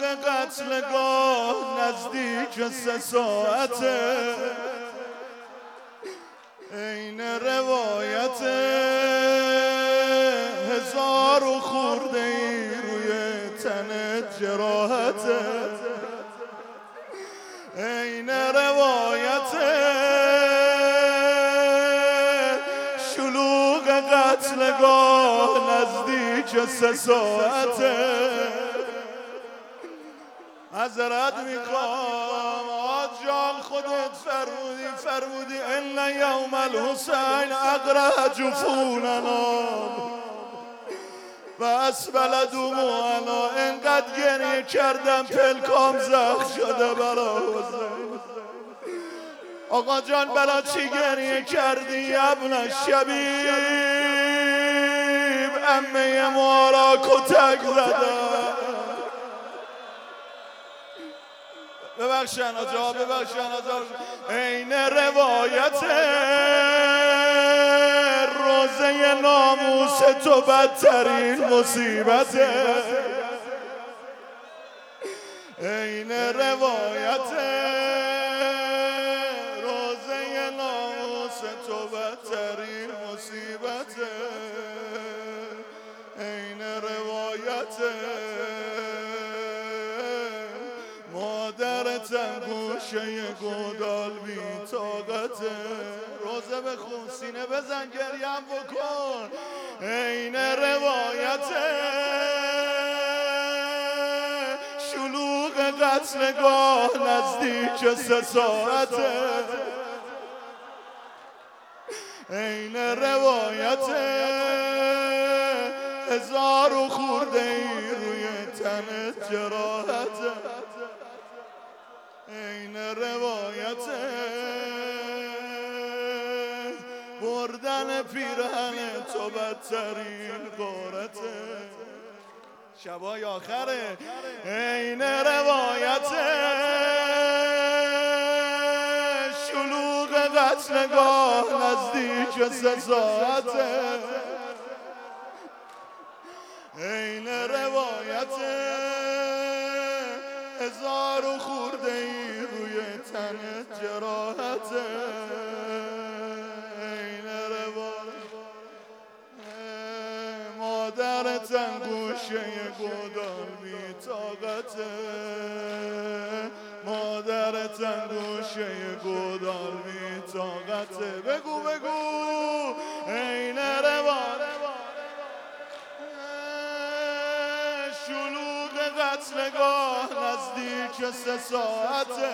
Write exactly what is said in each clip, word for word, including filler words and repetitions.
قتلگاه نزدیک سه ساعته، این روایت هزار و خورده ای روی تنت جراحته، این روایت شلوغ قتلگاه نزدیک سه ساعته. حضرت میخوام آج جان خودت فرمودی فرمودی ان یوم الحسین اقرأ جفوننا و اسبل دموعنا، انقدر گریه کردم پلکام زخم شده برا حسین. آقا جان برا چی گریه کردی ابن الشبیب؟ عمه ما را کتک زدن. ببخشن آجا ببخشن آجا. این روایت روزه ناموس تو بدترین مصیبته، این روایت روزه ناموس تو بدترین مصیبته، این روایت مادرتم گوشه گودال بی طاقته. روزه بخون سینه بزن گریم بکن، این روایت شلوغ قتلگاه نزدیک سه ساعته، این روایت هزار و خورده ای روی تنت جراحته، این روایت بردن پیرهن تو بدترین غارته. شبای آخره. این روایت شلوغ قتلگاه نزدیک سه ساعته، این روایت هزار و خورده ای روی تنت جراحته، این روایت مادرتم گوشه گودال بی طاقته، مادرتم گوشه گودال بی طاقته. بگو بگو این روایت شلوغ قتلگاه نزدیک سه ساعته،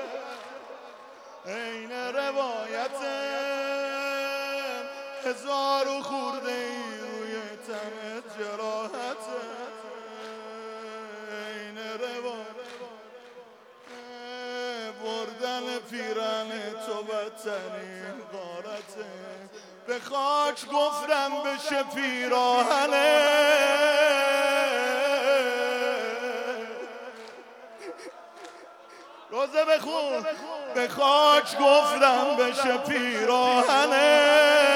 این روایت هزار و خورده ای روی تنت جراحته، این روایت بردن پیرن تو بدترین غارته. به خاک گفتم بشه پیراهنه، روزه بخون. به خاک گفتم بشه پیراهنه،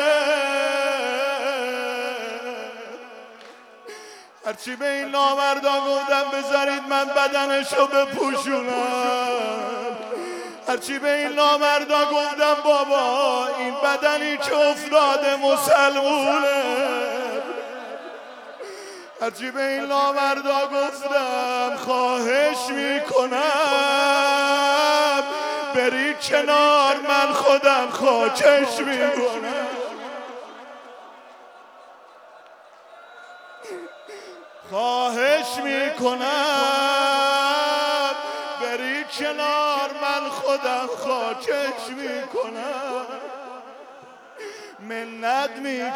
هرچی به این نامردا گفتم بذارید من بدنشو بپوشونم، هرچی به این نامردا گفتم بابا این بدنی که افتاده مسلمونه، هرچی به این نامردا گفتم خواهش میکنم بری کنار من خودم خاکش میکنم، خواهش میکنم بری کنار من خودم خاکش میکنم، منت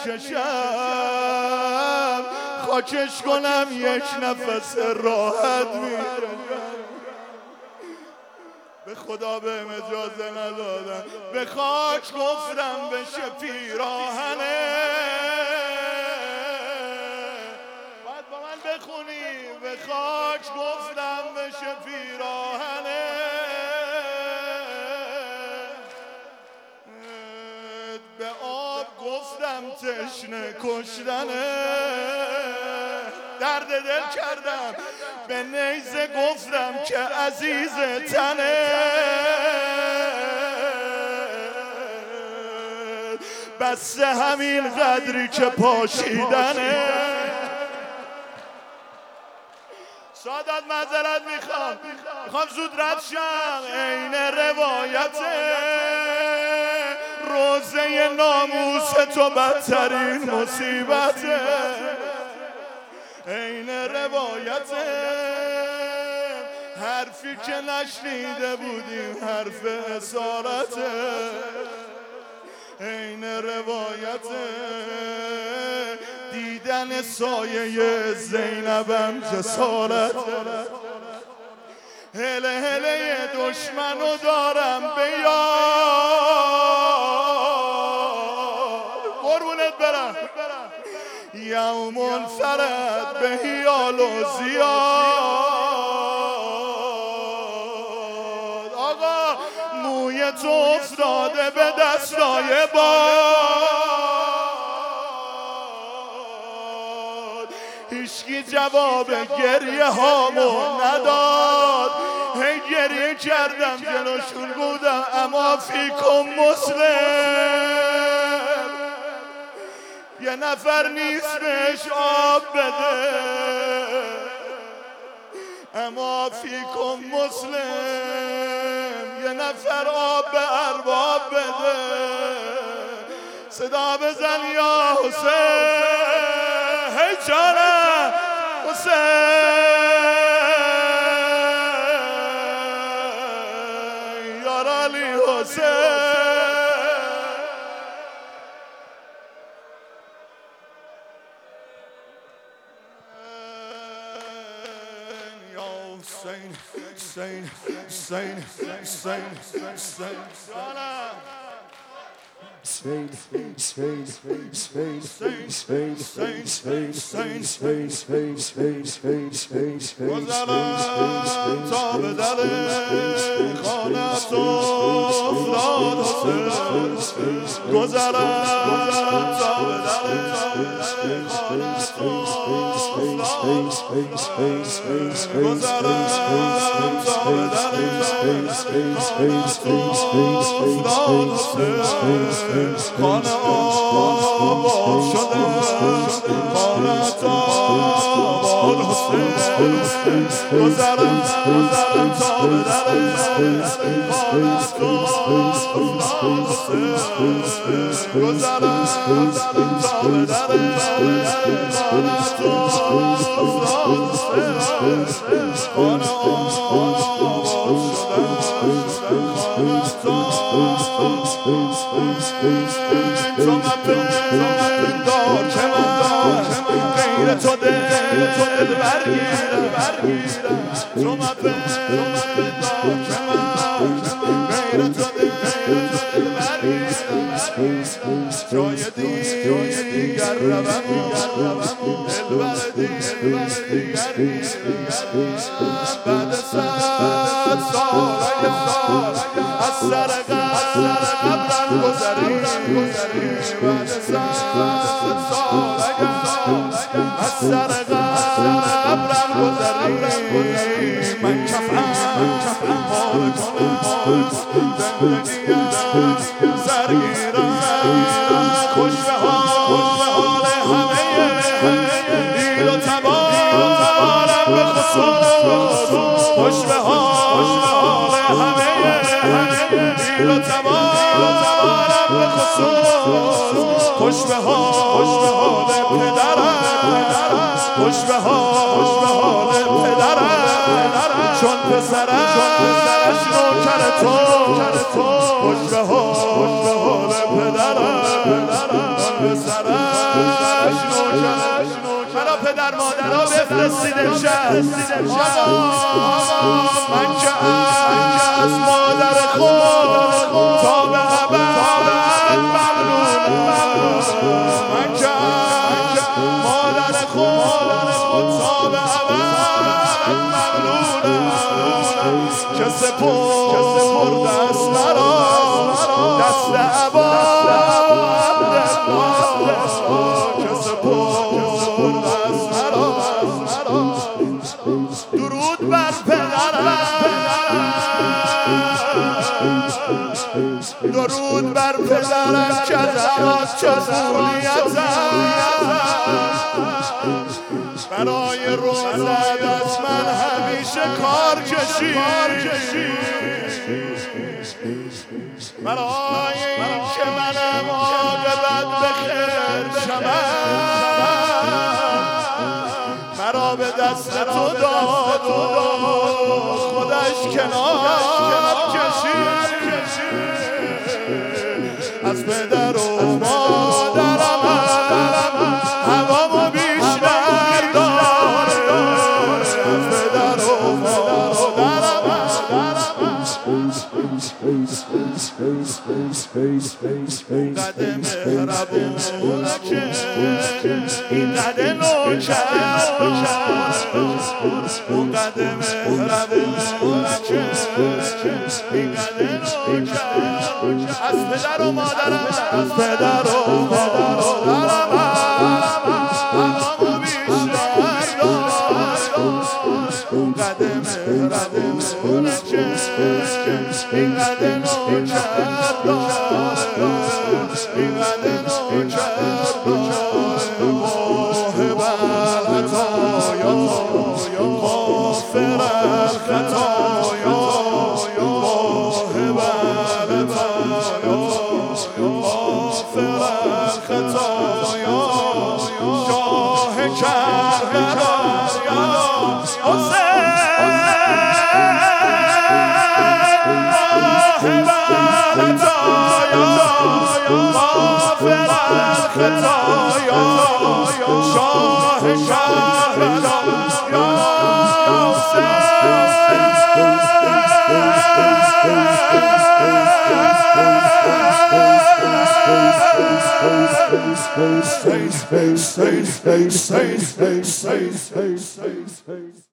میکشم خاکش کنم یک نفس راحت میکشم. به خدا بهم اجازه ندادن. به خاک گفتم بشه پیراهنه، باید با من بخونی. به خاک گفتم بشه پیراهنه، به آب گفتم تشنه کشتنه، درد دل کردم به نیزه گفتم که عزیز تنه بس همین قدری که پاشیدنه. سادات معذرت میخوام میخوام زود رد شم. عین روایته روزه ناموس تو بدترین مصیبته. عین روایته حرفی که نشنیده بودیم حرف اسارته. عین روایته دیدن سایه زینبم جسارت. هله هله دشمنو دارم به یاد قربونت برم یوم الفرد به هیال و زیاد. آقا موی تو افتاده به دستای باد هیچکی جواب گریه هامو نداد. هی گریه کردم جلوشون بودم اما فیکم مسلم یه نفر نیست بهش آب بده. اما فیکم مسلم یه نفر آب به ارباب بده. صدا بزن یا حسین هی جانم حسین یار علی حسین. Saint, Saint, Saint, Saint, Saint, Spain, Spain, Spain, Spain, Spain, Spain, Spain, Spain, Spain, Spain, Spain, Spain, Spain, Spain, Spain, Spain, خانه آباد شده خانه آباد حسین گذرم تا به در خانه آباد حسین گذرم تا به در خانه آباد حسین خانه آباد تو مپندار که من غیر تو دل برگیرم. تو مپندار که من غیر تو دل برگیرم. جای دیگر روم دل بر دیگر بعد صد سال از سر قبرم گذری. بعد صد سال از سر قبرم گذری. من کفم مال کنم زندگیم سرگیرم خوش به حال همه دیل و تبارم به خصوص خوش به حال همه دیل و تبارم به خصوص خوش به حال پدرم خوش به حال پدرم چون پسرش نوکر تو خوش به حال پدرم پسرش نوکر مرا پدر مادرها بفرستید امشب. من که از مادر خود تا به ابد ممنونم. من که مادر خود تا به ابد ممنونم که سپرد دست مرا دست عباد که سپرد دست مرا ازت قبولیت برای روزت از من همیشه کار کشید برای این که منم عاقبت به خیر شوم مرا به دست تو داد و خودش کنار کشید از پدر و مادرم هوامو بیشتر داره از پدر و مادرم قد مهربونه که این قد نوکر اون قد مهربونه که این قد نوکر از پدر و مادرم از پدر و مادرم هوامو بیشتر اون قد مهربونه که این قد نوکر داره این قد نوکر داره واهب العطایا غافر الخطایا واهب العطایا غافر الخطایا شاه کربلا یا حسین غافر الخطایا شاه کربلا یا حسین